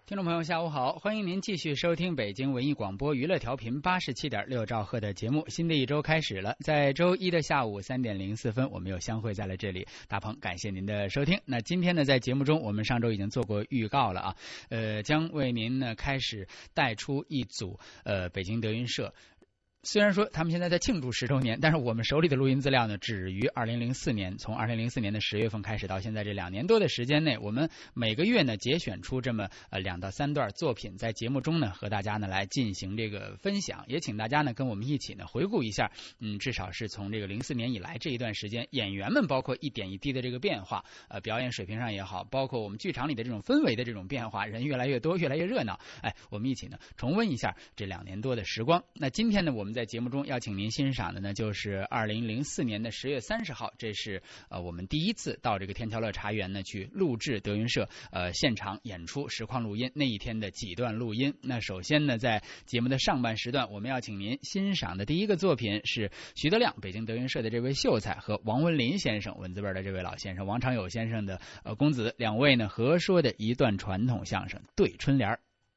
听众朋友下午好，欢迎您继续收听北京文艺广播娱乐调频87.6兆赫的节目。新的一周开始了，在周一的下午3点04分，我们又相会在了这里。大鹏，感谢您的收听。那今天呢，在节目中，我们上周已经做过预告了啊，将为您呢开始带出一组北京德云社。虽然说他们现在在庆祝10周年，但是我们手里的录音资料呢，止于2004年。从2004年的10月份开始到现在这2年多的时间内，我们每个月呢节选出这么2到3段作品，在节目中呢和大家呢来进行这个分享，也请大家呢跟我们一起呢回顾一下，至少是从这个04年以来这一段时间，演员们包括一点一滴的这个变化，表演水平上也好，包括我们剧场里的这种氛围的这种变化，人越来越多，越来越热闹。我们一起呢重温一下这2年多的时光。那今天呢，我们在节目中要请您欣赏的呢，就是2004年的10月30号，这是我们第一次到这个天桥乐茶园呢去录制德云社现场演出实况录音那一天的几段录音。那首先呢，在节目的上半时段，我们要请您欣赏的第一个作品是徐德亮，北京德云社的这位秀才，和王文林先生，文字辈的这位老先生，王长友先生的公子，两位呢合说的一段传统相声《对春联》。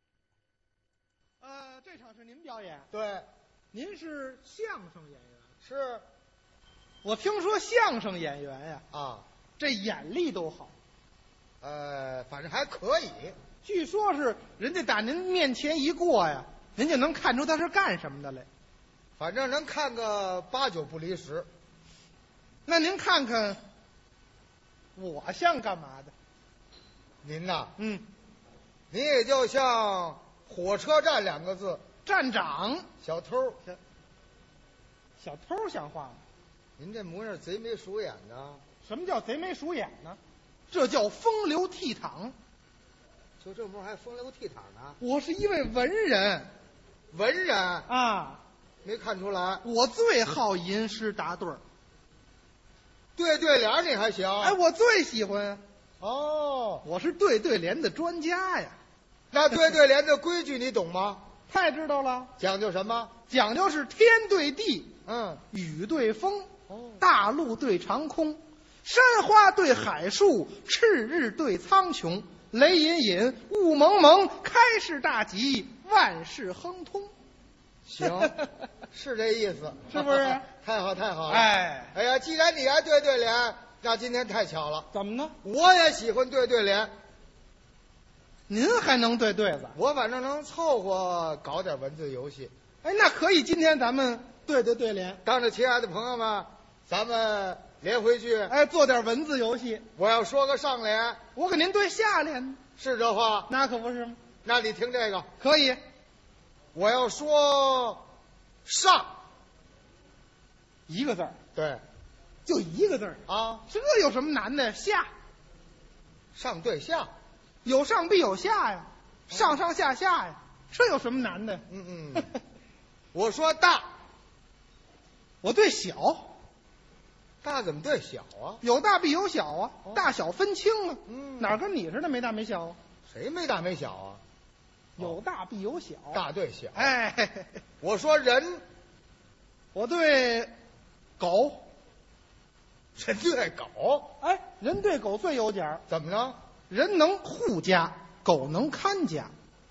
这场是您表演？ 对。 您是相声演员？ 是。 我听说相声演员呀，这眼力都好。 反正还可以。 据说是人家打您面前一过呀，您就能看出他是干什么的来。 反正能看个8、9不离10。 那您看看，我像干嘛的？ 您呐， 您也就像火车站2个字。 站长。 小偷。 小偷像话吗？ 您这模样贼眉鼠眼的。 什么叫贼眉鼠眼呢？这叫风流倜傥。 就这模样还风流倜傥呢？ 我是一位文人。 文人啊？ 没看出来。 我最好吟诗答对儿。 对对联你还行？ 我最喜欢。 我是对对联的专家呀。 那对对联的规矩你懂吗？ 太知道了。 讲究什么？ 讲究是天对地，雨对风，大陆对长空，山花对海树，赤日对苍穹，雷隐隐，雾蒙蒙，开市大吉，万事亨通。 行，是这意思， 是不是？ 太好太好了。 哎呀，既然你爱对对联，那今天太巧了。 怎么呢？ 我也喜欢对对联。 您还能对对子？ 我反正能凑合搞点文字游戏。 那可以，今天咱们对对联。 当着亲爱的朋友们，咱们连回去。 做点文字游戏。 我要说个上联， 我给您对下联。 是这话？ 那可不是吗？ 那你听这个。 可以。 我要说上一个字儿。 对， 就一个字儿啊。 这有什么难的？下。 上对下。 有上必有下呀，上上下下呀，这有什么难的？ 我说大， 我对小。 大怎么对小啊？ 有大必有小啊，大小分清啊。哪跟你似的没大没小啊？ 谁没大没小啊？ 有大必有小， 大对小。 我说人， 我对狗。 人对狗？ 人对狗最有点。 怎么呢？ 人能护家，狗能看家。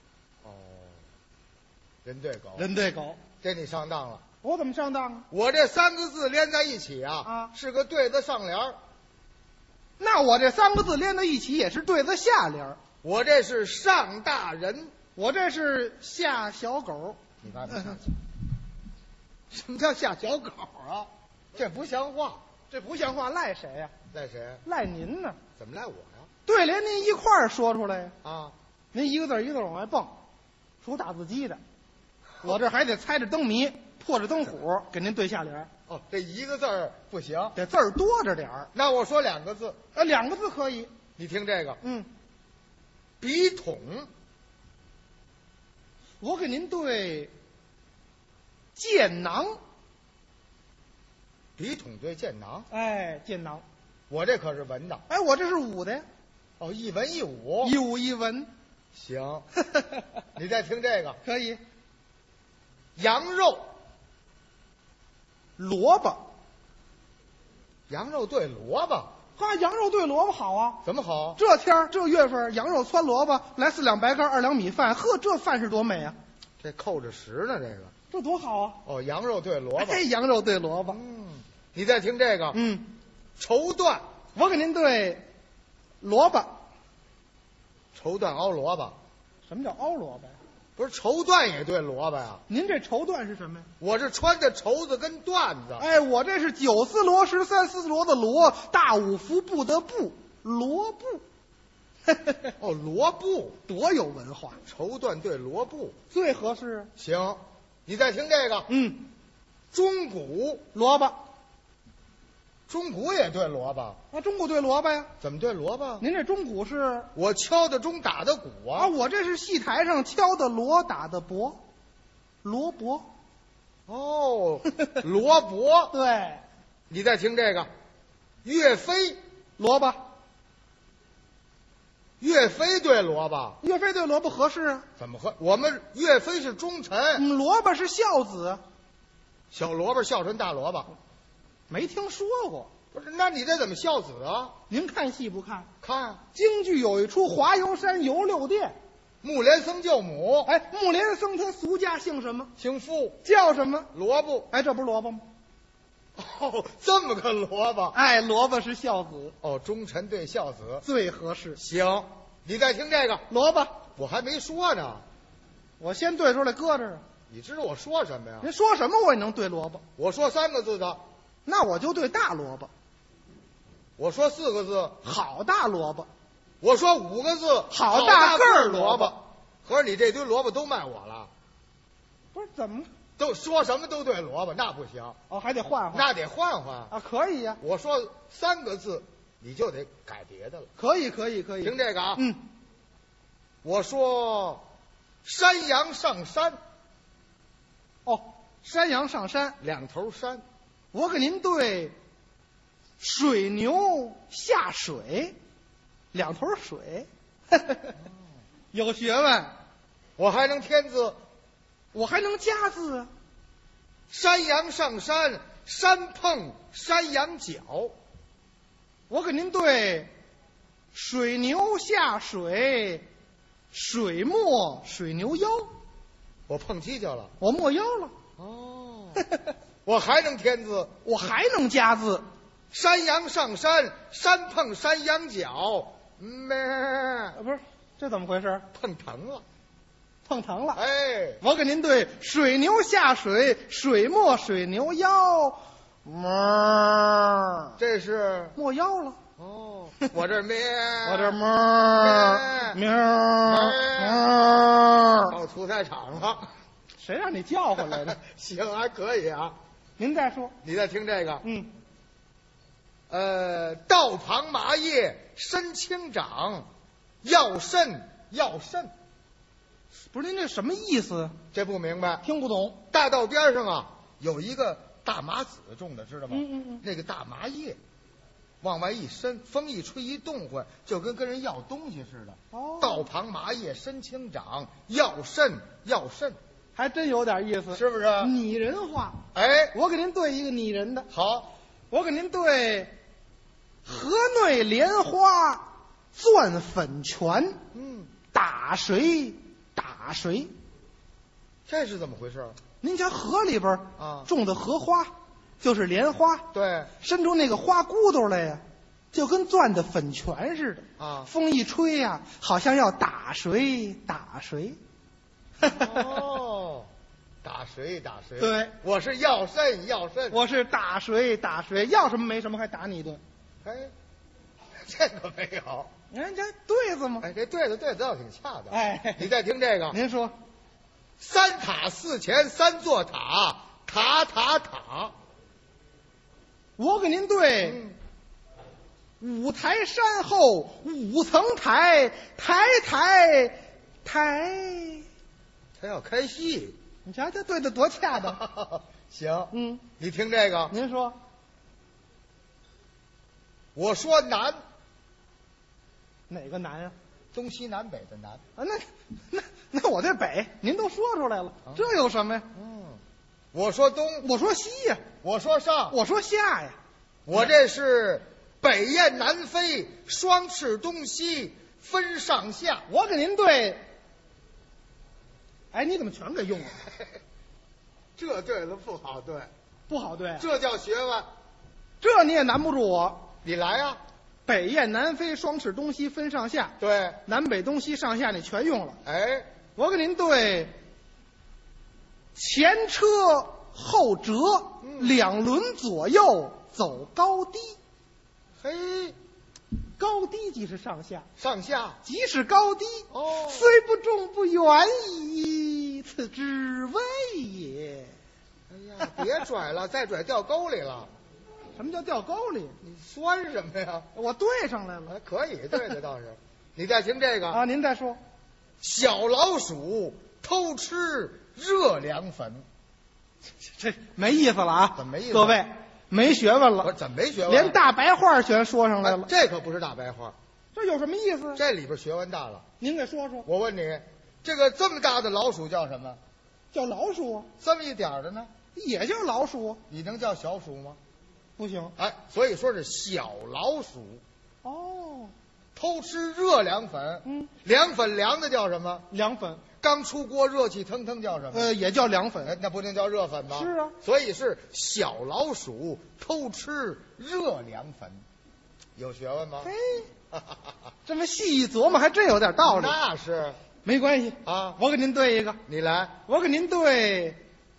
人对狗。 人对狗， 这你上当了。 我怎么上当啊？ 我这3个字连在一起是个对子上联。 那我这3个字连在一起也是对子下联。 我这是上大人， 我这是下小狗。 你看，什么叫下小狗啊？这不像话， 这不像话，赖谁呀？ 赖谁？ 赖您呢？ 怎么赖我呀？ 对联您一块儿说出来啊！ 您一个字一个字往外蹦，属打字机的，我这还得猜着灯谜，破着灯虎给您对下联。 这一个字不行， 得字儿多着点儿。 那我说2个字 ，2个字可以。 你听这个，笔筒。 我给您对剑囊。 笔筒对剑囊。 剑囊。 我这可是文的。 我这是武的呀。 一文一武。 一武一文。 行。你再听这个。 可以。 羊肉。 萝卜。 羊肉对萝卜。 哈，羊肉炖萝卜好啊！ 怎么好？ 这天儿这月份，羊肉汆萝卜，来4两白干，2两米饭，呵，这饭是多美啊！ 这扣着食呢，这个。 这多好啊！ 哦，羊肉炖萝卜。 哎，羊肉炖萝卜。 你再听这个。绸缎。 我给您对萝卜。 绸缎熬萝卜。 什么叫熬萝卜呀？ 不是绸缎也炖萝卜呀？ 您这绸缎是什么呀？我是穿的绸子跟缎子。 哎，我这是9丝罗13丝罗的罗，大五福布的布，罗布。 哦，罗布多有文化。 绸缎对罗布最合适。 行，你再听这个。中鼓萝卜。 中鼓也炖萝卜啊？中鼓炖萝卜呀？ 怎么炖萝卜？ 您这中鼓是？ 我敲的钟，打的鼓啊！ 我这是戏台上敲的锣，打的钹，罗卜。 哦，罗卜。 对， 你再听这个，岳飞萝卜。 岳飞炖萝卜， 岳飞炖萝卜合适啊？ 怎么合？我们岳飞是忠臣， 萝卜是孝子， 小萝卜孝顺大萝卜。 没听说过。 不是，那你这怎么孝子啊？ 您看戏不看？ 看。 京剧有一出《华游山游六殿》， 木莲僧救母。 哎，木莲僧他俗家姓什么？ 姓傅。 叫什么？ 萝卜。 哎，这不是萝卜吗？ 哦，这么个萝卜。 哎，萝卜是孝子。 哦，忠臣对孝子最合适。 行，你再听这个萝卜。 我还没说呢， 我先对出来搁这儿。 你知道我说什么呀？ 您说什么我也能对萝卜。 我说3个字的， 那我就对大萝卜。 我说4个字， 好大萝卜。 我说5个字， 好大个儿萝卜。 合着你这堆萝卜都卖我了？ 不是怎么？ 都说什么都对萝卜，那不行。 哦，还得换换。 那得换换啊，可以呀。 我说3个字，你就得改别的了。 可以。 听这个啊。我说山羊上山。 哦，山羊上山 ，2头山。 我给您对水牛下水，2头水。有学问。 我还能添字， 我还能加字啊。 山羊上山，山碰山羊角。 我给您对水牛下水，水没水牛腰。 我碰犄角了， 我没腰了。 哦，我还能添字， 我还能加字。 山羊上山，山碰山羊角。 不是，这怎么回事？ 碰疼了。 碰疼了。 哎， 我给您对水牛下水，水没水牛腰。 这是没腰了。 哦，我这咩， 我这喵， 到屠宰场了。 谁让你叫回来的？ 行，还可以啊。 您再说。 你再听这个。道旁麻叶身轻长，要肾。 不是，您这什么意思？ 这不明白， 听不懂。 大道边上啊，有一个大麻籽种的，知道吗？那个大麻叶往外一伸，风一吹一动唤，就跟人要东西似的。 哦， 道旁麻叶身轻长，要肾， 还真有点意思， 是不是？ 拟人话。 哎， 我给您对一个拟人的。 好， 我给您对河内莲花钻粉泉。打谁？ 这是怎么回事？ 您瞧河里边啊种的荷花，就是莲花。 对， 伸出那个花骨朵来呀，就跟钻的粉泉似的啊。 风一吹呀，好像要打谁。 哦，打谁？ 对， 我是要肾。 我是打谁？要什么没什么，还打你一顿。 哎，这个没有。 人家对子吗？ 哎，这对子倒挺恰当。 哎， 你再听这个。 您说 ，3塔4前3座塔，塔。 我给您对五台山后5层台。 他要开戏， 你瞧这对的多恰当。 行，你听这个。 您说， 我说南。 哪个南啊？ 东西南北的南啊，那我这北您都说出来了，这有什么呀？ 我说东， 我说西呀， 我说上， 我说下呀。 我这是北雁南飞，双翅东西分上下。 我给您对。哎，你怎么全给用了？ 这对子不好对， 不好对， 这叫学问。 这你也难不住我。 你来呀、 北雁南飞，双翅东西分上下。 对， 南北东西上下你全用了。 哎， 我给您对前车后辙，两轮左右走高低。 嘿， 高低即是上下， 上下即是高低。 哦虽不中不远矣，此之谓也。 哎呀，别拽了，再拽掉沟里了。 什么叫掉沟里？ 你酸什么呀？ 我对上来了还可以，对的倒是。你再听这个啊！您再说。 小老鼠偷吃热凉粉， 这没意思了啊！ 怎么没意思各位没学问我了， 怎么没学问？ 连大白话全说上来了。 这可不是大白话， 这有什么意思？ 这里边学问大了。 您给说说。 我问你，这个这么大的老鼠叫什么？ 叫老鼠， 这么一点儿的呢？ 也叫老鼠， 你能叫小鼠吗？ 不行。 哎，所以说是小老鼠哦， 偷吃热凉粉。凉粉凉的叫什么？ 凉粉。 刚出锅热气腾腾叫什么？ 也叫凉粉。 那不能叫热粉吗？ 是啊， 所以是小老鼠偷吃热凉粉，有学问吗？ 嘿，这么细一琢磨，还真有点道理。 那是没关系啊， 我给您对一个。 你来， 我给您对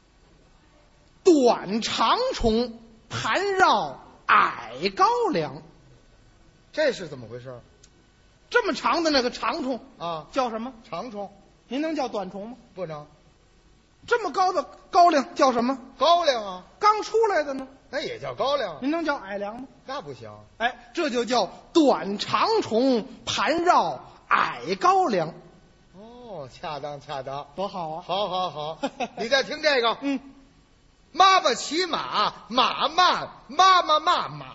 短长虫盘绕矮高粱。 这是怎么回事这么长的那个长虫啊？ 叫什么？ 长虫您能叫短虫吗？ 不能， 这么高的高粱叫什么？ 高粱啊， 刚出来的呢？ 那也叫高粱啊， 您能叫矮粱吗？ 那不行。 哎，这就叫短长虫盘绕矮高粱。 哦，恰当恰当， 多好啊！ 好好好，你再听这个， 妈妈骑马，马慢，妈妈骂马。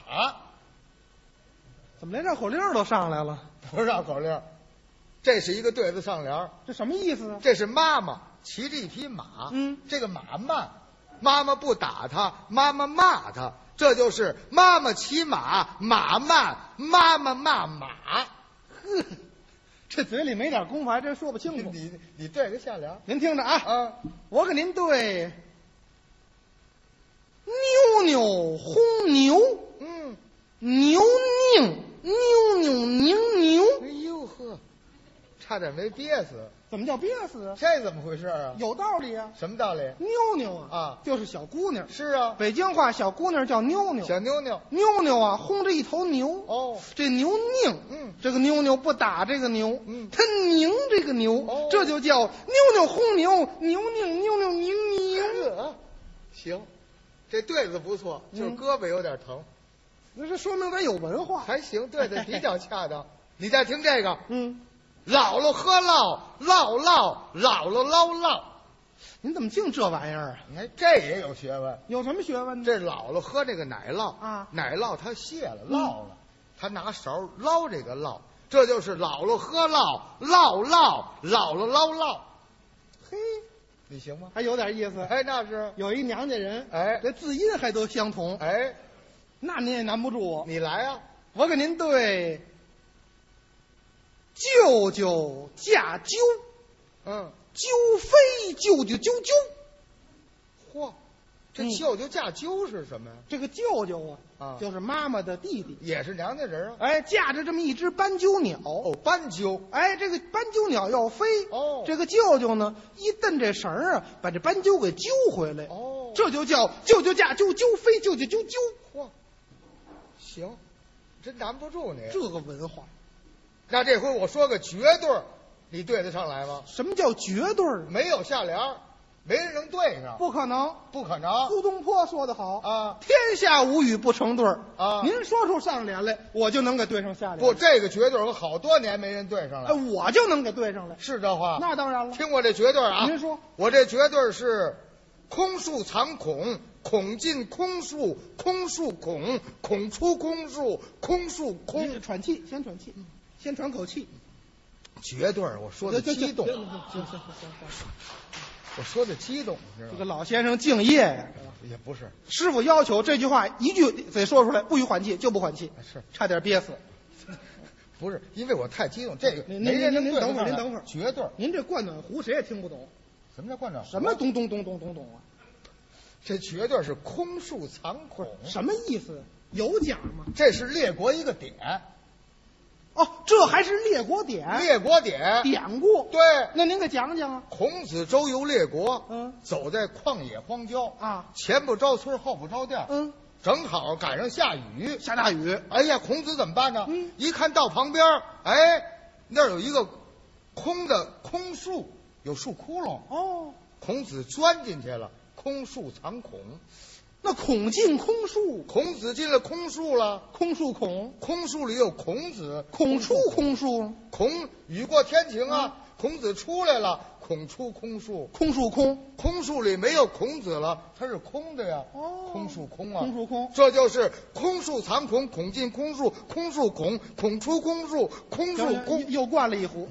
怎么连绕口令都上来了？ 不是绕口令，这是一个对子上联。 这什么意思啊？ 这是妈妈骑着一匹马，这个马慢，妈妈不打他，妈妈骂他，这就是妈妈骑马，马慢，妈妈骂马。 呵，这嘴里没点功夫还真说不清楚。 你对个下联， 您听着啊，我给您对妞妞轰牛，牛拧妞妞拧牛。 哎呦呵，差点没憋死。 怎么叫憋死啊？ 这怎么回事啊？ 有道理啊。 什么道理？ 妞妞啊，就是小姑娘。 是啊， 北京话小姑娘叫妞妞。 小妞妞， 妞妞啊，轰着一头牛。 哦， 这牛拧，这个妞妞不打这个牛，它拧这个牛，这就叫妞妞轰牛，牛拧妞妞拧牛。 行，这对子不错，就是胳膊有点疼。 那这说明咱有文化， 还行，对的，比较恰当。你再听这个，姥姥喝酪，姥姥姥姥唠唠。 您怎么净这玩意儿啊？ 哎，这也有学问。 有什么学问呢？ 这姥姥喝这个奶酪啊， 奶酪它泄了，落了，他拿勺捞这个酪，这就是姥姥喝酪，姥姥姥姥唠唠。 嘿， 你行吗？ 还有点意思。 哎，那是有一娘家人， 哎， 这字音还都相同。 哎， 那您也难不住我。 你来啊！ 我给您对舅舅嫁揪，揪飞舅舅啾啾。 嚯，这舅舅嫁揪是什么呀？ 这个舅舅啊，就是妈妈的弟弟， 也是娘家人啊。 哎，驾着这么一只斑鸠鸟。 哦，斑鸠。 哎，这个斑鸠鸟要飞。 哦， 这个舅舅呢，一蹬这绳啊，把这斑鸠给揪回来。 哦， 这就叫舅舅驾揪，揪飞舅舅啾啾。 嚯，行，真难不住你这个文化。 那这回我说个绝对，你对得上来吗？ 什么叫绝对？ 没有下联，没人能对上。 不可能， 不可能。 苏东坡说得好啊， 天下无语不成对啊。 您说出上联来，我就能给对上下联。 不，这个绝对有好多年没人对上来， 我就能给对上来。 是这话？ 那当然了。 听我这绝对啊！ 您说， 我这绝对是空树藏孔，孔进空树，空树孔，孔出空树，空树空。 喘气，先喘气，先喘口气。 绝对，我说的激动。 行， 我说的激动是吧？ 这个老先生敬业呀。 也不是， 师傅要求这句话一句得说出来，不许缓气就不缓气， 是差点憋死。 不是，因为我太激动，这个您等会儿，您等会儿， 绝对。 您这灌暖壶谁也听不懂。 什么叫灌暖壶？ 什么咚咚咚咚咚咚啊？ 这绝对是空树藏孔。 什么意思？有讲吗？ 这是列国一个典。 哦，这还是列国典？ 列国典故。 对， 那您给讲讲啊。 孔子周游列国，走在旷野荒郊啊， 前不着村后不着店，正好赶上下雨， 下大雨。 哎呀，孔子怎么办呢？一看到旁边，哎，那儿有一个空的空树，有树窟窿。哦，孔子钻进去了，空树藏孔。 那孔进空树， 孔子进了空树了， 空树孔， 空树里有孔子， 孔出空树， 孔雨过天晴啊，孔子出来了，孔出空树， 空树空， 空树里没有孔子了，它是空的呀，空树空啊， 空树空， 这就是空树藏孔，孔进空树，空树孔，孔出空树，空树空， 又灌了一壶。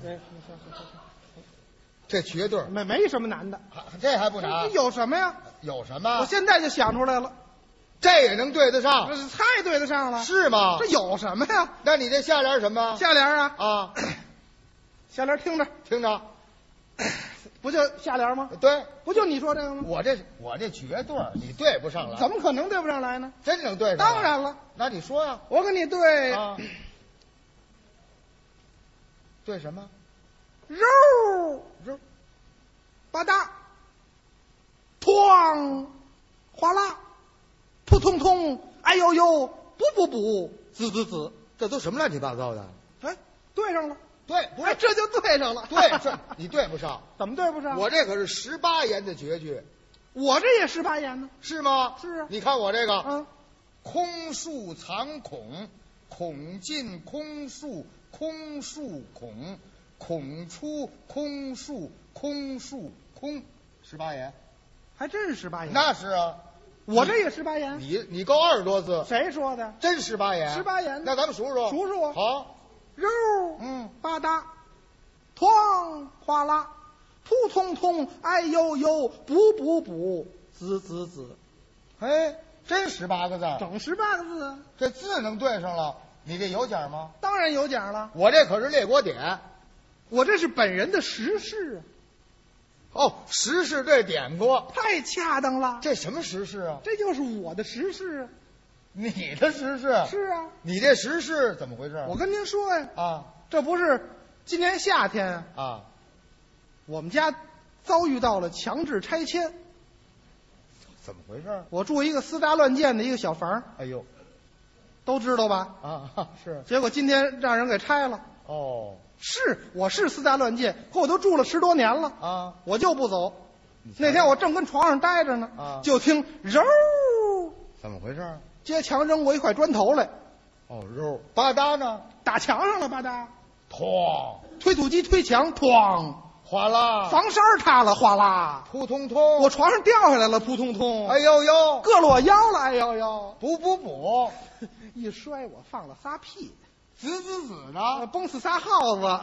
这绝对没什么难的， 这还不难？ 有什么呀？ 有什么？ 我现在就想出来了， 这也能对得上？ 太对得上了， 是吗？ 这有什么呀？ 那你这下联什么？ 下联啊？ 啊， 下联听着， 听着， 不就下联吗？ 对， 不就你说这个吗？ 我这绝对你对不上来， 怎么可能对不上来呢？ 真能对上？ 当然了， 那你说呀？ 我跟你对啊，对什么？ 肉，吧嗒，哐，哗啦，扑通通，哎呦呦，不，滋， 这都什么乱七八糟的？ 哎，对上了， 对，不是， 这就对上了。 对，这你对不上。 怎么对不上？ 我这可是18言的绝句， 我这也18言呢。 是吗？ 是啊。 你看我这个，空树藏孔，孔进空树，空树孔。孔出空树，空树空，18言， 还真是18言。 那是啊， 我这也18言。 你够20多字。 谁说的？ 真18言。 18言。 那咱们数数。 数数。 好。 肉，吧嗒，哐，哗啦，扑通通，哎呦呦，不，滋。 哎，真18个字。 整18个字。 这字能对上了，你这有奖吗？ 当然有奖了。 我这可是列国典。 我这是本人的实事啊！哦，实事对典故， 太恰当了。 这什么实事啊？ 这就是我的实事啊！ 你的实事？ 是啊。 你这实事怎么回事？ 我跟您说呀， 啊， 这不是今年夏天啊， 我们家遭遇到了强制拆迁。 怎么回事？ 我住一个私搭乱建的一个小房。 哎呦， 都知道吧？ 啊，是。 结果今天让人给拆了。 哦。 我是私搭乱建，可我都住了10多年了啊， 我就不走。那天我正跟床上待着呢，就听揉， 怎么回事？ 街墙扔过一块砖头来。 哦，揉吧嗒呢？ 打墙上了吧嗒， 哐！ 推土机推墙，哐！ 哗啦！ 房衫塌了，哗啦！ 扑通通！ 我床上掉下来了，扑通通！ 哎呦呦！ 硌了我腰了，哎呦呦！ 补！ 一摔我放了仨屁。 子呢？ 崩死仨耗子。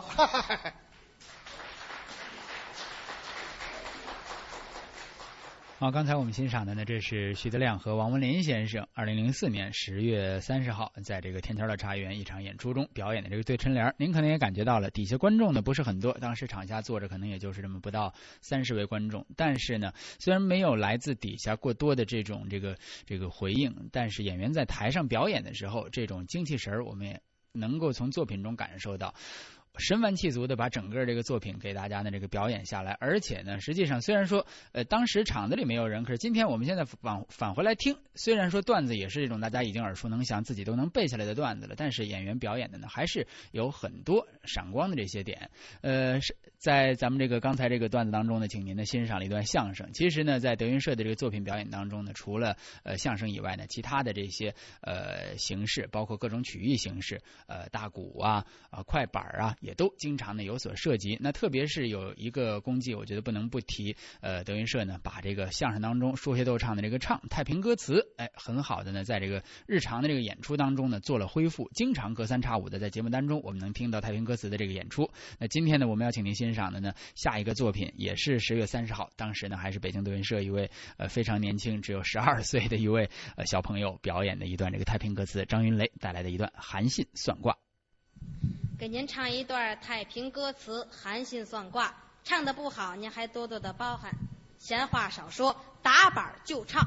好，刚才我们欣赏的呢，这是徐德亮和王文林先生2004年10月30号在这个天桥的茶园一场演出中表演的这个对春联。您可能也感觉到了，底下观众呢不是很多，当时场下坐着可能也就是这么不到30位观众。但是呢，虽然没有来自底下过多的这种这个回应，但是演员在台上表演的时候，这种精气神儿，我们也能够从作品中感受到。神完气足的把整个这个作品给大家的这个表演下来，而且呢，实际上虽然说当时场子里没有人，可是今天我们现在返回来听，虽然说段子也是这种大家已经耳熟能详、自己都能背下来的段子了，但是演员表演的呢还是有很多闪光的这些点。在咱们这个刚才这个段子当中呢，请您呢欣赏了一段相声。其实呢，在德云社的这个作品表演当中呢，除了相声以外呢，其他的这些形式，包括各种曲艺形式，大鼓啊、快板啊。也都经常呢有所涉及。那特别是有一个功绩，我觉得不能不提。德云社呢把这个相声当中说学逗唱的这个唱太平歌词，很好的呢在这个日常的这个演出当中呢做了恢复，经常隔3差5的在节目当中我们能听到太平歌词的这个演出。那今天呢我们要请您欣赏欣赏的呢，下一个作品也是10月30号，当时呢还是北京德云社一位非常年轻，只有12岁的一位小朋友表演的一段这个太平歌词，张云雷带来的一段韩信算卦。 给您唱一段太平歌词韩信算卦，唱的不好您还多多的包涵，闲话少说，打板就唱。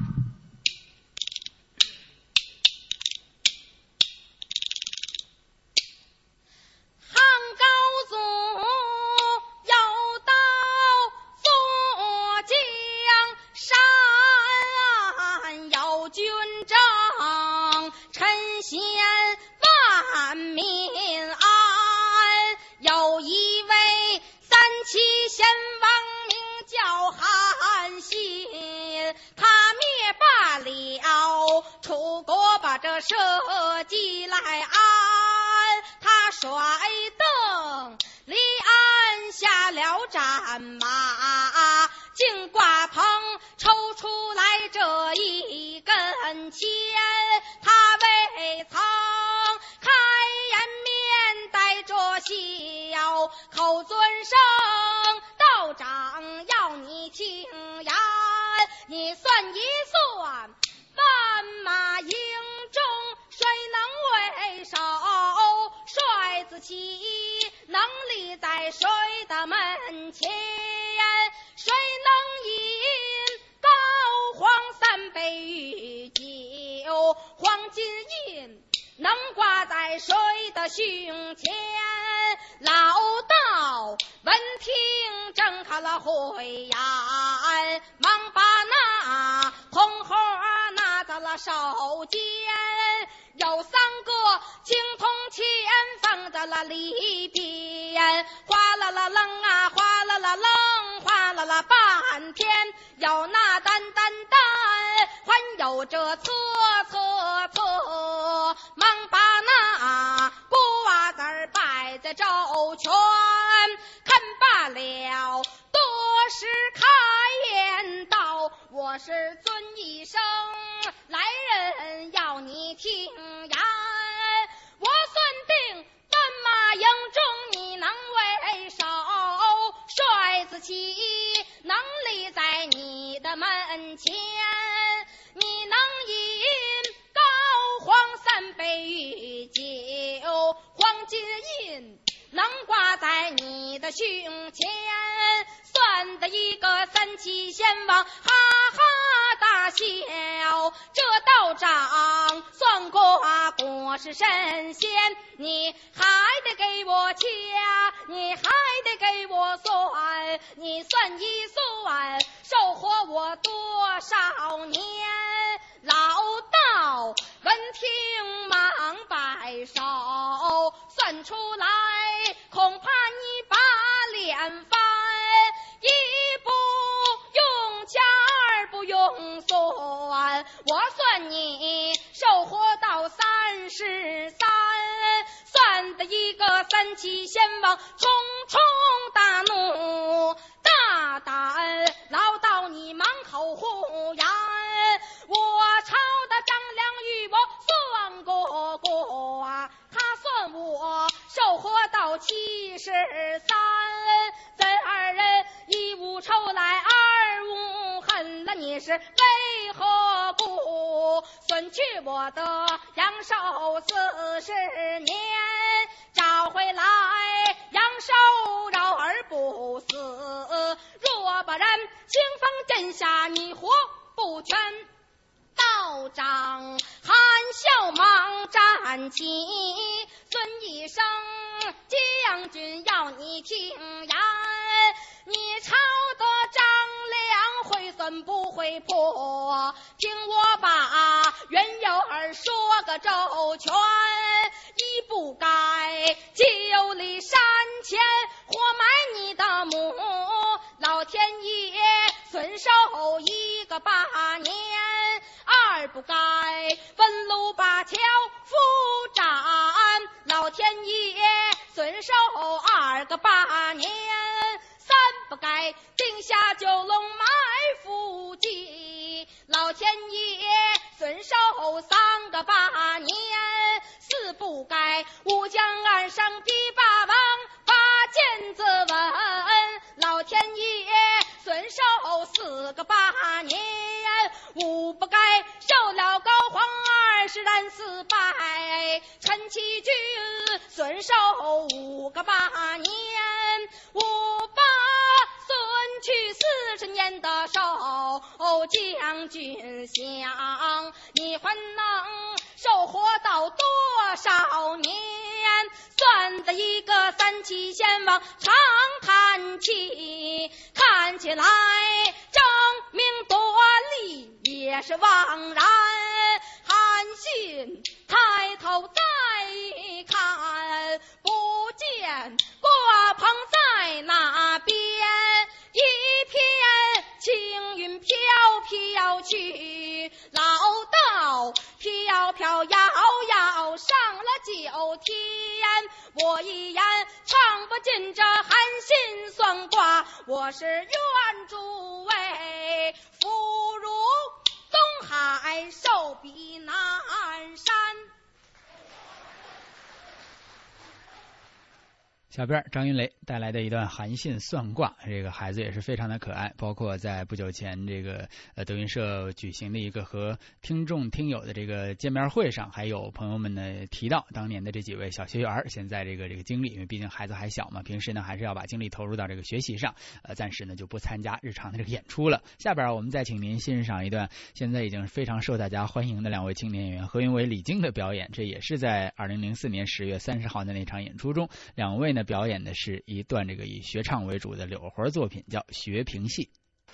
这社稷来安，他甩灯离鞍下了战马，进挂棚抽出来这一根签，他未曾开颜面带着笑，口尊声道长要你听言，你算一算万马营中谁能为首？帅子旗能立在谁的门前？谁能饮高皇3杯御酒？黄金印能挂在谁的胸前？老道闻听睁开了慧眼，忙把那铜盒拿到了手间，有3个青铜钱放在了里边，哗啦啦楞啊，哗啦啦楞，哗啦啦半天，有那单单单，还有这错错错，忙把那瓜子儿摆在周全，看罢了多时开言道，我是尊一声来人要你听言，我算定万马营中你能为首，帅子旗能立在你的门前，你能饮高皇3杯御酒，黄金印能挂在你的胸前，算的一个3七仙王哈哈大笑，这道长算卦果是神仙，你还得给我掐，你还得给我算，你算一算收获我多少年？老道闻听忙摆手，算出来恐怕你把脸翻，一不用掐2不用算，我算你收获到33，算的一个3七仙王冲冲大怒，大胆老道你忙口胡言，我朝的张良与我算过卦，他算我收获到73，咱2人一无仇来2无恨了，你是为何故？损去我的阳寿40年，找回来阳寿饶而不死，若不然清风震下你活不全。道长含笑忙站起，尊一声将军要你听言，你朝的张良会算不会破，听我把缘由儿说个周全，一不该就里山前活埋你的母，老天爷损手一个8年，二不该分路把桥夫斩，老天爷损手2个8年，三不该定下9龙埋伏计，老天爷损手3个8年，四不该乌江岸上比霸王把剑子稳， 天也孙守4个8年，吾不该受了高皇20人4败，陈其君孙守5个8年，吾把孙去40年的守将军相，你还能收获到多少年？算得一个3齐贤王长叹气，看起来争名夺利也是枉然。韩信抬头再看，不见郭鹏在那边，一片青云飘飘去，老道飘飘摇摇上了9天。我一言唱不尽这韩信算卦，我是愿诸位福如东海，寿比南山。 小编张云雷带来的一段韩信算卦，这个孩子也是非常的可爱。包括在不久前这个德云社举行的一个和听众听友的这个见面会上，还有朋友们呢提到当年的这几位小学员现在这个经历，因为毕竟孩子还小嘛，平时呢还是要把精力投入到这个学习上，暂时呢就不参加日常的这个演出了。下边我们再请您欣赏一段现在已经非常受大家欢迎的2位青年演员何云伟、李菁的表演，这也是在2004年10月30号的那场演出中，2位呢表演的是一段这个以学唱为主的柳活作品，叫学评戏。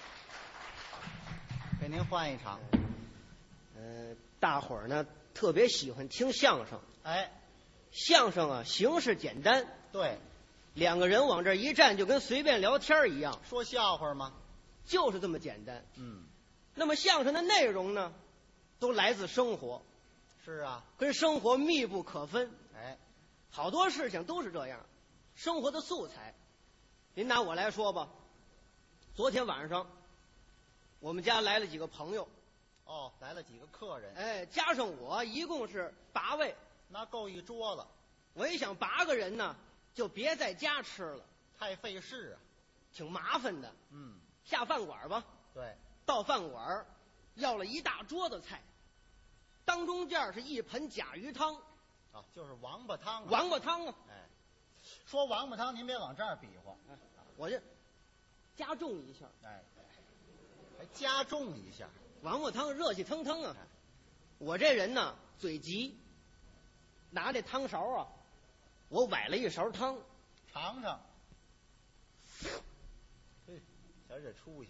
给您换一场。 大伙儿呢特别喜欢听相声。 哎， 相声啊，形式简单， 对 2个人往这一站就跟随便聊天一样， 说笑话吗？ 就是这么简单。那么相声的内容呢，都来自生活， 是啊， 跟生活密不可分。 哎， 好多事情都是这样，生活的素材。您拿我来说吧，昨天晚上我们家来了几个朋友。 哦，来了几个客人。 哎，加上我一共是8位， 那够一桌了。 我一想8个人呢，就别在家吃了， 太费事啊， 挺麻烦的。下饭馆吧。 对， 到饭馆要了一大桌子菜，当中间是一盆甲鱼汤。 啊，就是王八汤。 王八汤啊！ 哎，说王八汤您别往这儿比划， 我这加重一下。 哎，还加重一下。 王八汤热气腾腾啊！我这人呢嘴急，拿这汤勺啊，我崴了一勺汤， 尝尝。嘿，瞧这出息。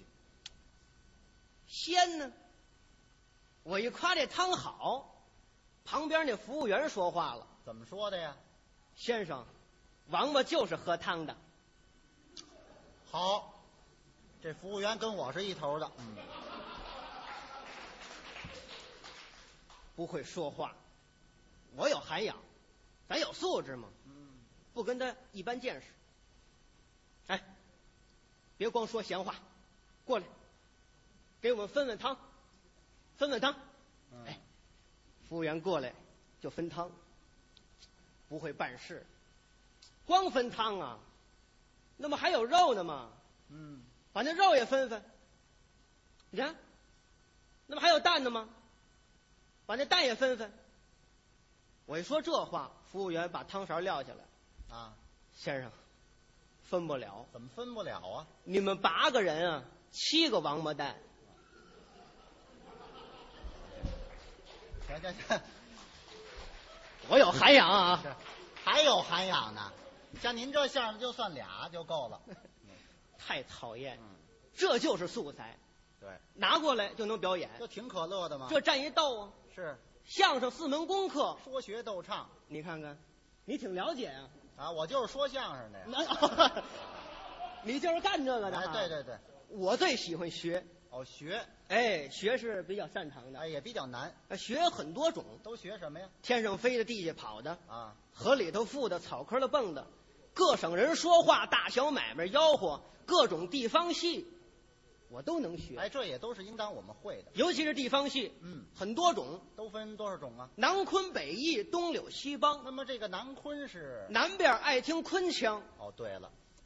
鲜呢，我一夸这汤好，旁边那服务员说话了。 怎么说的呀？ 先生，王八就是喝汤的。 好，这服务员跟我是一头的。 不会说话，我有涵养，咱有素质嘛。不跟他一般见识。哎，别光说闲话，过来，给我们分分汤，分分汤。哎，服务员过来就分汤，不会办事，光分汤啊，那么还有肉呢嘛。把那肉也分分。你看，那么还有蛋呢吗？把那蛋也分分。我一说这话，服务员把汤勺撂下来。 啊， 先生，分不了。 怎么分不了啊？ 你们8个人啊，7个王八蛋。 行， 我有涵养啊。 是，还有涵养呢。像您这相声就算俩就够了。 太讨厌。这就是素材。 对， 拿过来就能表演， 就挺可乐的嘛。 这占一道啊。 是相声4门功课， 说学逗唱。 你看看，你挺了解啊。 啊，我就是说相声的呀。 你就是干这个的。 哎，对， 我最喜欢学。 哦，学。 哎，学是比较擅长的。 哎，也比较难。 学有很多种。 都学什么呀？ 天上飞的，地下跑的啊， 河里头浮的，草坑里蹦的，各省人说话，大小买卖吆喝，各种地方戏我都能学。 哎，这也都是应当我们会的。 尤其是地方戏，很多种。 都分多少种啊？ 南昆北弋，东柳西梆。 那么这个南昆是南边爱听昆腔。 哦，对了，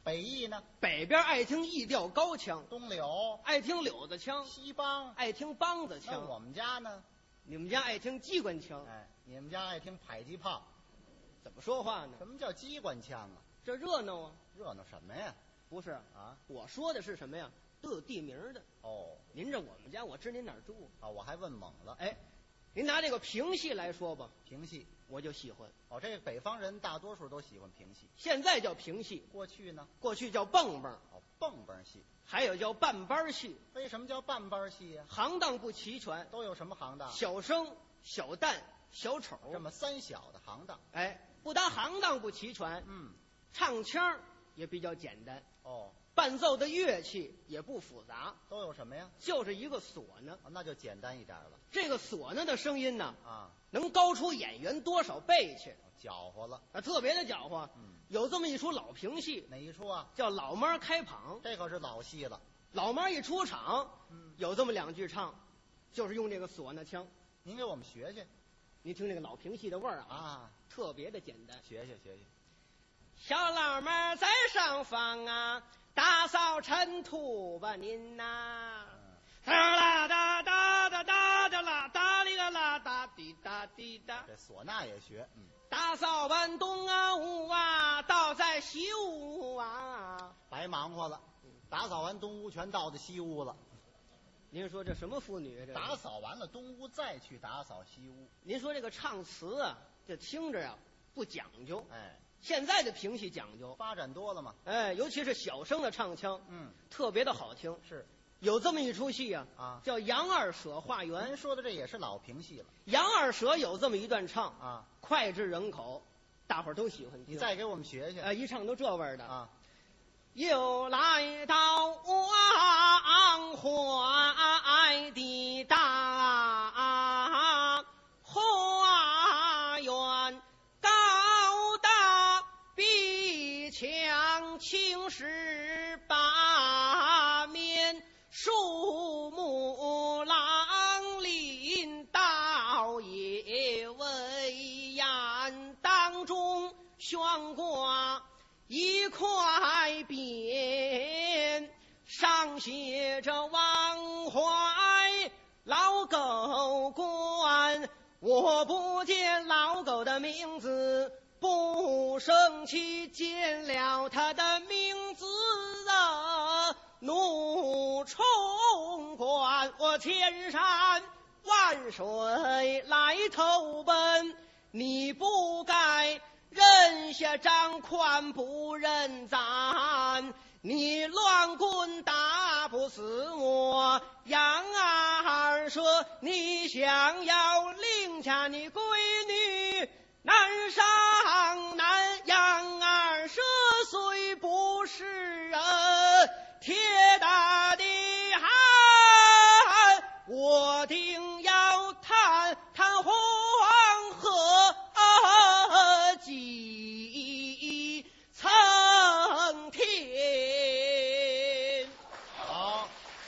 北翼呢？ 北边爱听弋调高腔， 东柳爱听柳子腔， 西梆， 爱听梆子腔。 那我们家呢？ 你们家爱听机关枪， 哎，你们家爱听迫击炮。 怎么说话呢？ 什么叫机关枪啊？ 这热闹啊！ 热闹什么呀？ 不是啊， 我说的是什么呀？都有地名的。 哦， 您这我们家，我知您哪儿住啊，我还问猛了。 哎，您拿这个评戏来说吧， 评戏我就喜欢。 哦，这个北方人大多数都喜欢评戏。 现在叫评戏， 过去呢？ 过去叫蹦蹦， 哦，蹦蹦戏。 还有叫半班戏。 为什么叫半班戏呀？ 行当不齐全， 都有什么行当？ 小生、小旦、小丑， 这么三小的行当。 哎，不但行当不齐全，唱腔也比较简单。 哦， 伴奏的乐器也不复杂， 都有什么呀？ 就是一个唢呐， 那就简单一点了。 这个唢呐的声音呢， 啊， 能高出演员多少倍去？ 搅和了啊，特别的搅和。有这么一出老评戏， 哪一出啊？ 叫《老妈开旁》， 这可是老戏了。 老妈一出场，有这么2句唱，就是用这个唢呐腔。 您给我们学学。 您听这个老评戏的味儿啊， 特别的简单。 学学学学。 小老妹儿在上方啊，打扫尘土吧您呐。啦哒哒哒哒哒啦哒哩个啦哒滴哒滴哒。 这唢呐也学。 打扫完东啊屋啊，倒在西屋啊。 白忙活了，打扫完东屋全倒在西屋了。 您说这什么妇女啊？这打扫完了东屋再去打扫西屋。 您说这个唱词啊，这听着呀不讲究。 哎， 现在的评戏讲究， 发展多了嘛。 哎，尤其是小生的唱腔，特别的好听。 是， 有这么一出戏叫《杨二舍化缘》。 您说的这也是老评戏了。 杨二舍有这么一段唱啊， 脍炙人口，大伙儿都喜欢听。 你再给我们学学。 一唱都这味儿的啊。 又来到王怀的大花园，高大壁墙，青石八面，树木朗林，倒也为檐，当中悬挂一块匾，上写着王怀老狗官。我不见老狗的名字，不生气，见了他的名字怒冲冠。我千山万水来投奔，你不该认下张宽不认咱，你乱棍打不死我。杨二舍，你想要另嫁你闺女，难上难。杨二舍虽不是人，铁打的汉，我定要探探黄河几层天。 好，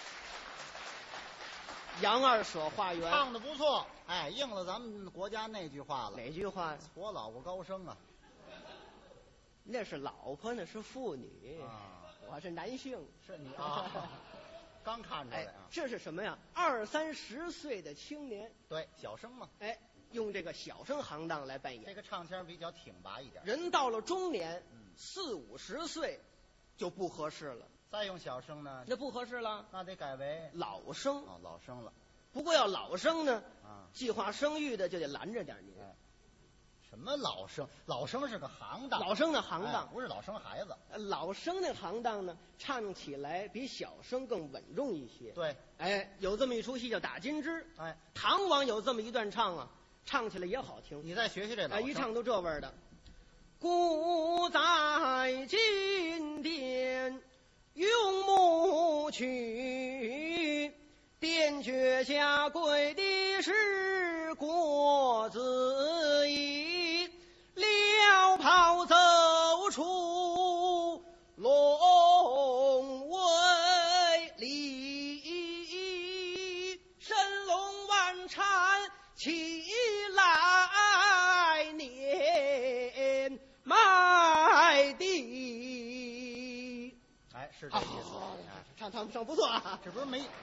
杨二舍化缘唱的不错，哎，应了咱们国家那句话了。 哪句话？ 我老婆高升啊。 那是老婆，那是妇女我是男性。 是你啊。刚看出来啊。 这是什么呀？20、30岁的青年。 对，小生嘛。 用这个小生行当来扮演。 这个唱腔比较挺拔一点。 人到了中年，40、50岁就不合适了。 再用小生呢？ 那不合适了， 那得改为老生。 哦，老生了。 不过要老生呢，计划生育的就得拦着点您。 什么老生？老生是个行当。 老生的行当不是老生孩子。 老生的行当呢，唱起来比小生更稳重一些。 对。 有这么一出戏叫《打金枝》。唐王有这么一段唱唱起来也好听。 你再学学这老生。 一唱都这味儿的。故在金殿用木曲，殿脚下跪的是郭子仪，撩袍走出龙威里，神龙万缠起来年迈地。 谈不上不错啊。 这不是没，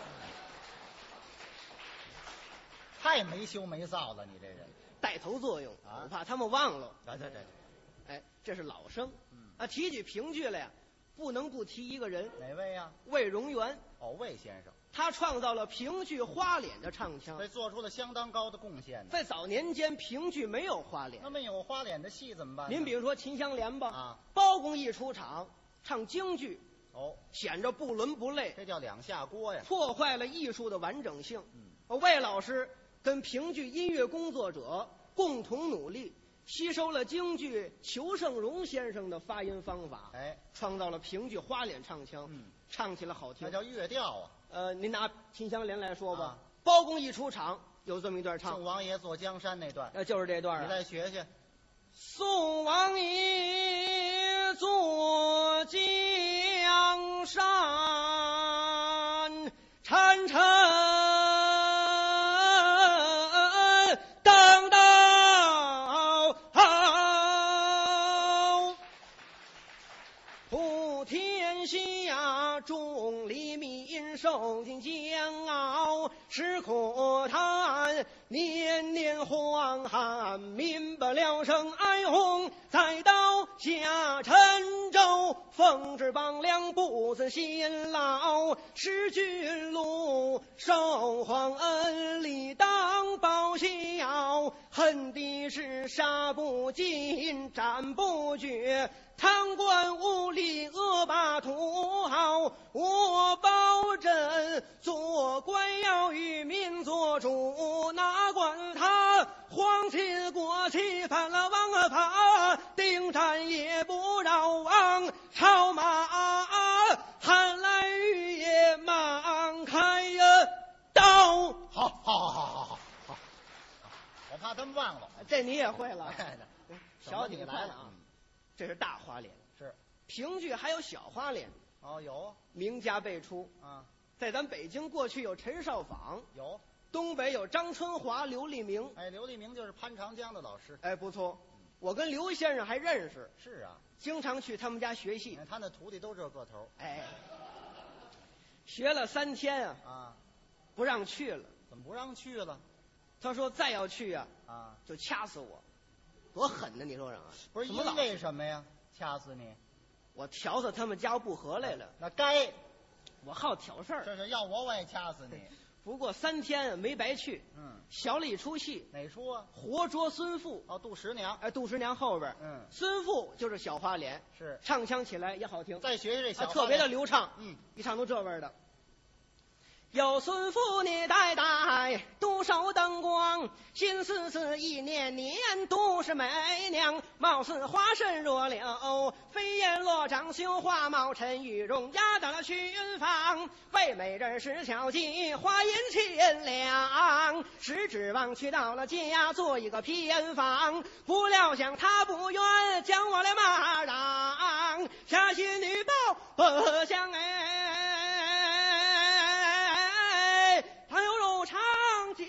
太没羞没臊了，你这人。 带头作用啊我怕他们忘了。 对， 哎，这是老生。提起评剧来呀，不能不提一个人， 哪位呀？ 魏荣元。 哦，魏先生， 他创造了评剧花脸的唱腔。 这做出了相当高的贡献呢。 在早年间，评剧没有花脸。 那么有花脸的戏怎么办呢？ 您比如说《秦香莲》吧， 啊， 包公一出场唱京剧， 哦， 显着不伦不类， 这叫两下锅呀。 破坏了艺术的完整性。魏老师跟评剧音乐工作者共同努力，吸收了京剧裘盛戎先生的发音方法， 哎， 创造了评剧花脸唱腔，唱起来好听。 那叫乐调啊。 您拿《秦香莲》来说吧， 啊包公一出场有这么一段唱宋，王爷坐江山那段， 就是这段你啊。 再学学。 宋王爷坐江山，沉沉等到普天下众黎民受尽煎熬，吃苦叹，年年荒旱，民不聊生哀鸿。再到下沉舟，奉旨帮粮不自辛劳，使君禄，受皇恩，理当报效。恨的是杀不尽，斩不绝，贪官污吏，恶霸土豪。我保证做官要与民做主，哪管他皇亲国戚，犯了王法，定斩也不饶亡。朝马喊来雨夜忙开刀。 好，我怕他们忘了。 这你也会了， 哎， 小你来了啊。这是大花脸， 是。 评剧还有小花脸， 哦，有名家辈出。 啊， 在咱北京过去有陈少舫， 有。 东北有张春华、刘立明。 哎，刘立明就是潘长江的老师。 哎，不错，我跟刘先生还认识， 是啊， 经常去他们家学戏。 他那徒弟都这个头。 哎，学了3天啊， 不让去了。 怎么不让去了？ 他说再要去啊， 就掐死我，多狠呢！你说什么？ 不是因为什么呀？掐死你？ 我调到他们家不和来了。 那该， 我好挑事儿。 这是要我也掐死你。 不过3天没白去。小了一出戏。 哪出啊？ 活捉孙富。 哦，杜十娘。 哎，杜十娘后边。孙富就是小花脸。 是。 唱腔起来也好听。 再学学这小花脸。 特别的流畅。一唱都这味儿的。有孙妇你代代独守灯光，心思思意念念都是美娘，貌似花身若柳，飞燕落掌绣花帽，陈玉容压到了群芳，为美人使巧计，花银千两，是指望去到了家做一个偏房，不料想他不愿将我来骂嚷，下心女报不相他又入长江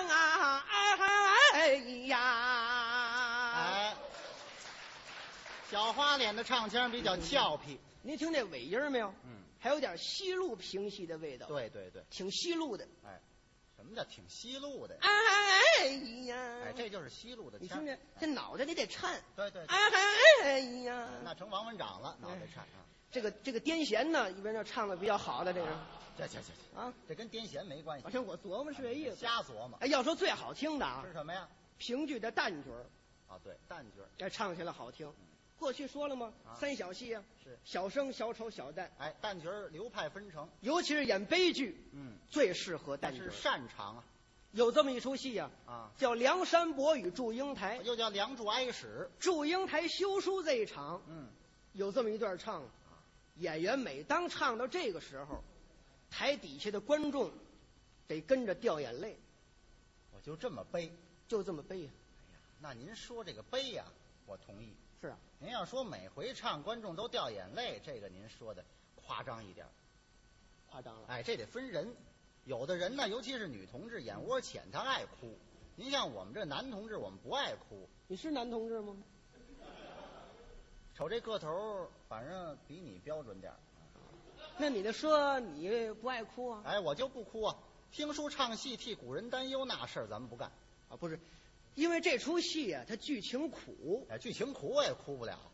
哎呀！ 哎，小花脸的唱腔比较俏皮。 您听这尾音没有？还有点西路评戏的味道。 对， 挺西路的。 哎，什么叫挺西路的？ 哎呀！ 哎，这就是西路的腔。 你听这脑袋你得颤。 对。 哎呀！ 那成王文长了，脑袋颤啊。 这个癫痫呢，一般就唱的比较好的这个。 这啊，这跟癫痫没关系。 反正我琢磨是这意思。 瞎琢磨。 哎，要说最好听的啊， 是什么呀？ 评剧的旦角儿。 啊，对，旦角儿。 这唱起来好听。过去说了吗？3小戏啊， 是小生、小丑、小旦。 哎，旦角儿流派纷呈， 尤其是演悲剧，最适合旦角。 是擅长啊。 有这么一出戏叫《梁山伯与祝英台》， 又叫《梁祝哀史》。 祝英台修书这一场，有这么一段唱，演员每当唱到这个时候，台底下的观众得跟着掉眼泪。 我就这么悲， 就这么悲呀！ 哎呀，那您说这个悲呀，我同意。 是啊， 您要说每回唱观众都掉眼泪，这个您说的夸张一点。 夸张了。 哎，这得分人，有的人呢，尤其是女同志，眼窝浅，她爱哭。您像我们这男同志，我们不爱哭。 你是男同志吗？ 瞅这个头，反正比你标准点。 那你的说你不爱哭啊？ 哎，我就不哭啊。听书唱戏替古人担忧那事儿咱们不干。 啊，不是，因为这出戏啊，它剧情苦， 哎，剧情苦我也哭不了，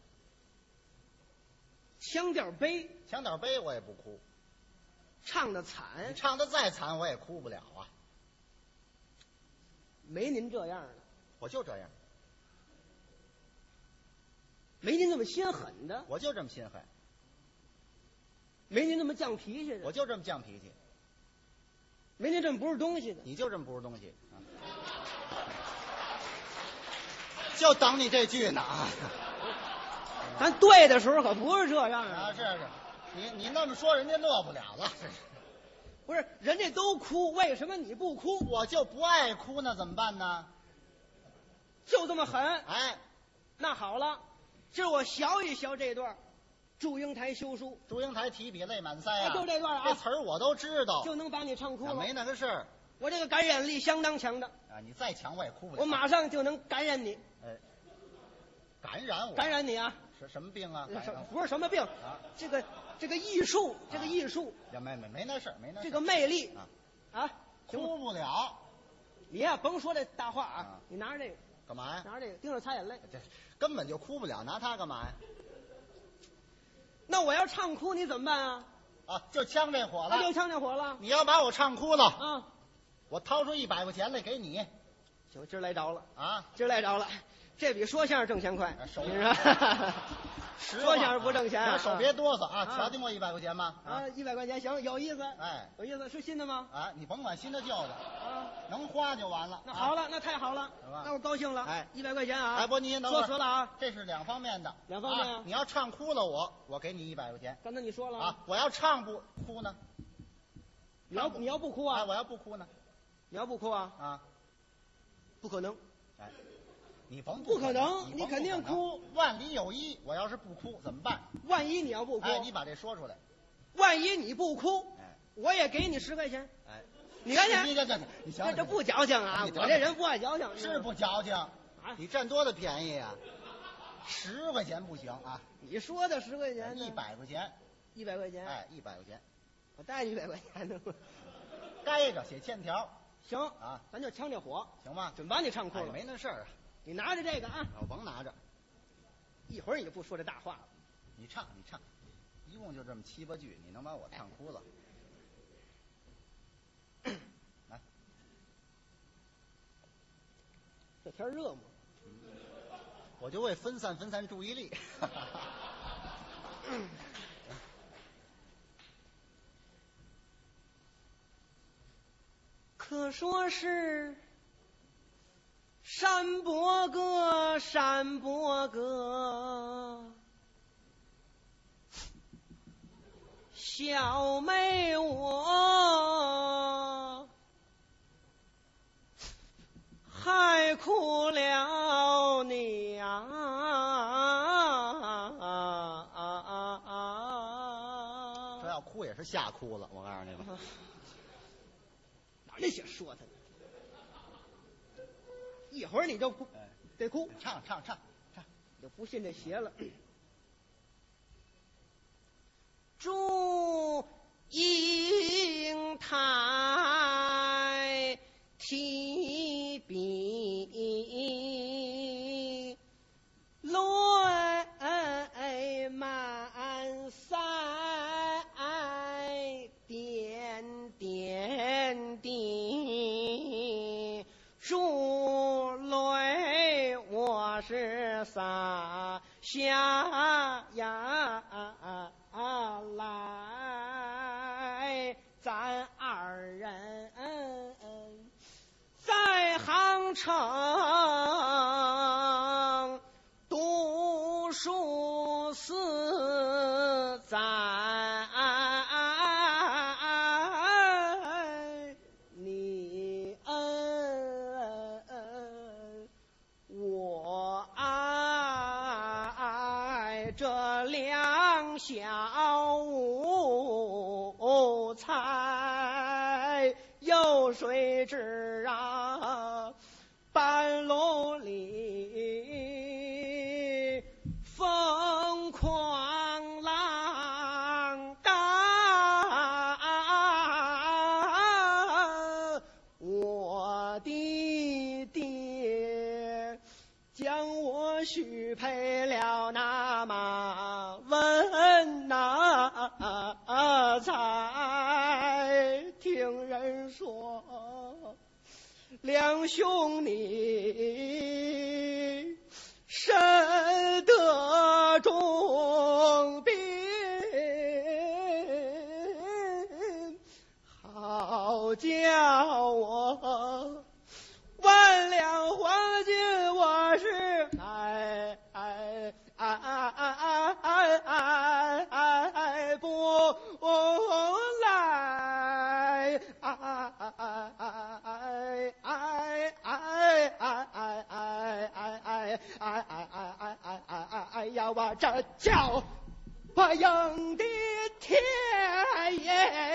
腔调悲， 腔调悲我也不哭， 唱的你惨， 唱的再惨我也哭不了啊。 没您这样的， 我就这样， 没您那么心狠的， 我就这么心狠， 没您那么犟脾气的， 我就这么犟脾气， 没您这么不是东西的。 你就这么不是东西。就等你这句呢啊！ 咱对的时候可不是这样啊， 的。 是，你那么说人家乐不了了。 不是，人家都哭，为什么你不哭？ 我就不爱哭，那怎么办呢？ 就这么狠。 哎， 那好了，今儿我学一学这段祝英台休书， 祝英台提笔泪满腮啊， 就这段啊， 这词儿我都知道， 就能把你唱哭了。 没那个事儿我这个感染力相当强的， 啊！你再强我也哭不了。 我马上就能感染你， 哎，感染我， 感染你啊！ 什么病啊？感染我不是什么病啊？ 这个艺术，这个艺术， 呀，没那事儿，没那事儿。 这个魅力啊， 行哭不了。 你呀，甭说这大话啊啊， 你拿着这个， 干嘛呀？ 拿着这个，盯着擦眼泪。 这根本就哭不了，拿它干嘛呀？ 那我要唱哭，你怎么办啊？ 啊，就呛这火了。 那就呛这火了你要把我唱哭了， 啊！ 我掏出100块钱来给你行，今儿来着了， 啊！ 今儿来着了，这比说相声挣钱快。 手你说说相声不挣钱啊？ 手别哆嗦啊！ 啊瞧见过100块钱吗？ 啊，100块钱行，有意思。 哎， 有意思，是新的吗？ 啊，你甭管新的旧的， 啊， 能花就完了。 那好了，那太好了是吧， 那我高兴了。 哎 100块钱啊！ 哎，不，您等会儿说实了啊， 这是两方面的， 两方面啊你要唱哭了我给你100块钱刚才你说了啊，我要唱不哭呢？ 你要不哭啊？ 我要不哭呢？ 你要不哭啊？ 啊， 不可能， 哎，你甭不可能， 你你肯定哭。 万里有一，我要是不哭怎么办？ 万一你要不哭， 哎，你把这说出来。 万一你不哭， 哎我也给你10块钱。 哎， 你看见？ 你想这不矫情啊！ 你我这人不爱矫情， 是不矫情啊？ 你占多大便宜啊？10块钱不行啊？ 你说的10块钱呢 100块钱。 100块钱， 哎，100块钱， 我带100块钱呢。 该着写欠条， 行啊， 咱就呛这火， 行吗？ 准把你唱哭哎了。 没那事儿啊， 你拿着这个啊， 我甭拿着， 一会儿你就不说这大话了。 你唱，一共就这么7、8句，你能把我唱哭了？来， 这天热吗？ 我就为分散注意力。 可说是山伯哥，山伯哥，小妹我害苦了你呀！ 这要哭也是吓哭了，我告诉你吧。 哪那些说他呢？一会儿你就哭，得哭， 唱， 你就不信这邪了。祝英台提笔泪满腮，点点滴，珠泪我是洒下呀来，咱二人在杭城读书4载，你恩我爱，这两小无猜，有谁知啊？半路里疯狂浪大两兄你深得重病，好叫我万两黄金我是不来，呀，我这叫我应的天爷